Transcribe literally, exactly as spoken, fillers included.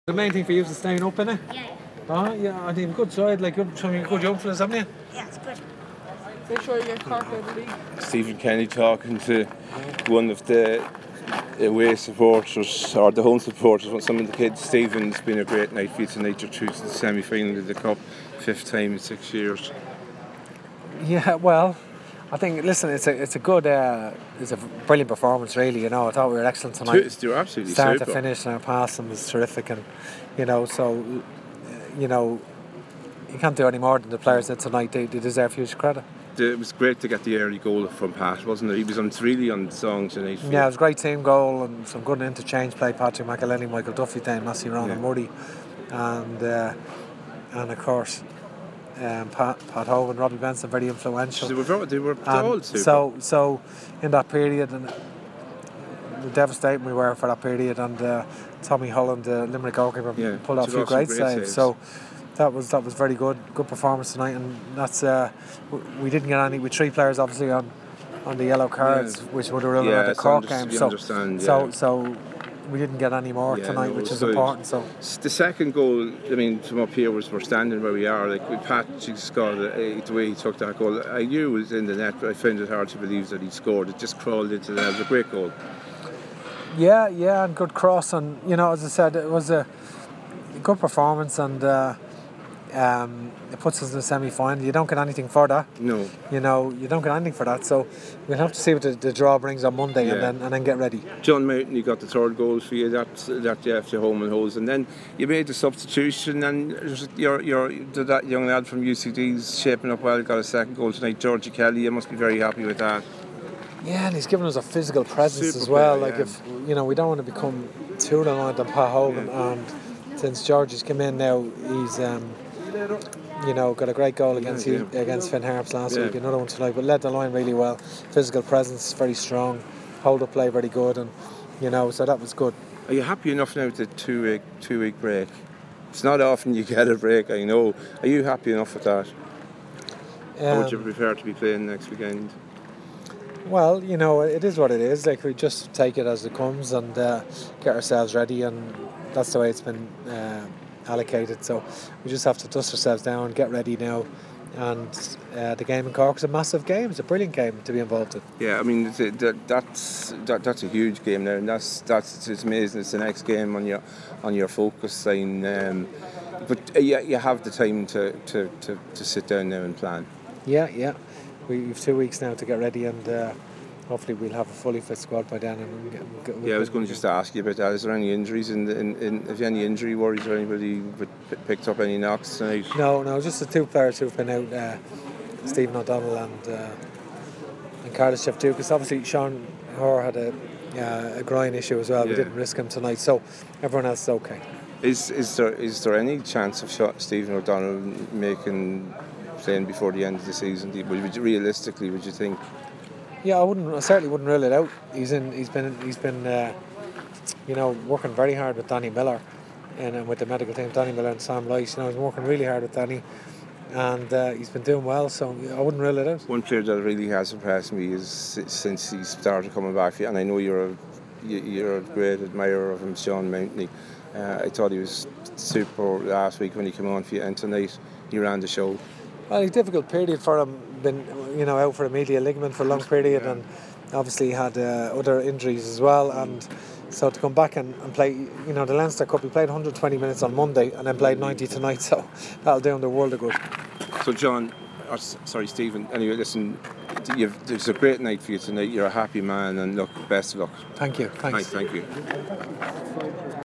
The main thing for you is staying up, innit? Yeah, yeah. Oh, yeah, I think good side, like good, some good young fellas, haven't you? Yeah, it's good. Make sure you get Cork out of the league. Stephen Kenny talking to one of the away supporters or the home supporters, some of the kids. Stephen, it's been a great night for you tonight. You're through to the semi-final of the Cup, fifth time in six years. Yeah, well, I think, listen, it's a it's a good, uh, it's a brilliant performance, really. You know, I thought we were excellent tonight. You're absolutely Start super. to finish, and our passing was terrific, and you know, so you know, you can't do any more than the players did tonight. They, they deserve huge credit. It was great to get the early goal from Pat, wasn't it? He was on really on song tonight. Yeah, it was a great team goal and some good interchange play. Patrick McElhenney, Michael Duffy, Dane Massey, Ron Yeah. and Murray, and uh, and of course um, Pat, Pat Hogan, Robbie Benson, very influential. They were, very- they were And all super. so so in that period, and devastating we were for that period, and uh, Tommy Holland, the Limerick goalkeeper, Yeah, pulled out a took few off some great, great saves. saves. So that was that was very good, good performance tonight, and that's uh, w- we didn't get any with three players obviously on on the yellow cards, Yeah. which would have ruled Yeah, out the it's Cork underst- game. you So understand, so yeah. so we didn't get any more Yeah, tonight, no, which is so important. So the second goal, I mean, from up here was we're standing where we are. Like with Pat Scott, uh, the way he took that goal, I knew it was in the net, but I found it hard to believe that he scored. It just crawled into the net. It was a great goal. yeah, yeah, and good cross, and you know, as I said, it was a good performance, and uh, um, it puts us in the semi-final. You don't get anything for that. No, You know, you don't get anything for that. So we'll have to see what the, the draw brings on Monday, and Yeah. then and then get ready. John Mountain, you got the third goal for you. That that you have to home and holes, and then you made the substitution, and your your that young lad from U C D's shaping up well. Got a second goal tonight, Georgie Kelly. You must be very happy with that. Yeah, and he's given us a physical presence Super as well. player, Like yeah. if you know, we don't want to become too reliant on Pat Hogan, Yeah. and since Georgie's come in now, he's um, you know got a great goal against Yeah, you, yeah. against Finn Harps last Yeah. week. Another one tonight, but led the line really well. Physical presence very strong. Hold up play very good, and you know, so that was good. Are you happy enough now with the two week two week break? It's not often you get a break, I know. Are you happy enough with that? Or would you Um, prefer to be playing next weekend? Well, you know, it is what it is. Like, we just take it as it comes and uh, get ourselves ready, and that's the way it's been uh, allocated. So we just have to dust ourselves down, get ready now. And uh, the game in Cork is a massive game. It's a brilliant game to be involved in. Yeah, I mean it's a- that, that's that, that's a huge game now, and that's that's it's amazing. It's the next game on your on your focus line, um, but uh, you, you have the time to, to, to, to sit down now and plan. Yeah, yeah. We, we've two weeks now to get ready, and uh, hopefully we'll have a fully fit squad by then. And we'll get, we'll get, Yeah, I was going to just ask you about that. Is there any injuries in, the, in, in have you any injury worries or anybody with- picked up any knocks tonight? No, no, just the two players who've been out, uh, Stephen O'Donnell and uh, and Carlos Shevtukis. Obviously, Sean Hoare had a, uh, a groin issue as well. We Yeah. didn't risk him tonight, so everyone else is okay. Is is there is there any chance of Sha- Stephen O'Donnell making playing before the end of the season? Do you- Would you, realistically, would you think? Yeah, I wouldn't. I certainly wouldn't rule it out. He's in. He's been. He's been. Uh, you know, working very hard with Danny Miller, and, and with the medical team, Danny Miller and Sam Lice. You know, he's been working really hard with Danny, and uh, he's been doing well. So yeah, I wouldn't rule it out. One player that really has impressed me is si- since he started coming back, and I know you're a you- you're a great admirer of him, Sean Mountney. Uh, I thought he was super last week when he came on for you, and tonight he ran the show. Well, a difficult period for him. Been, you know, out for a medial ligament for a long period, Yeah. and obviously he had uh, other injuries as well. And so to come back and, and play, you know, the Leinster Cup, he played one hundred twenty minutes on Monday and then played ninety tonight. So that'll do him the world of good. So John, or, s- sorry Stephen. Anyway, listen, you've, it's a great night for you tonight. You're a happy man, and look, best of luck. Thank you. Thanks. Thank you.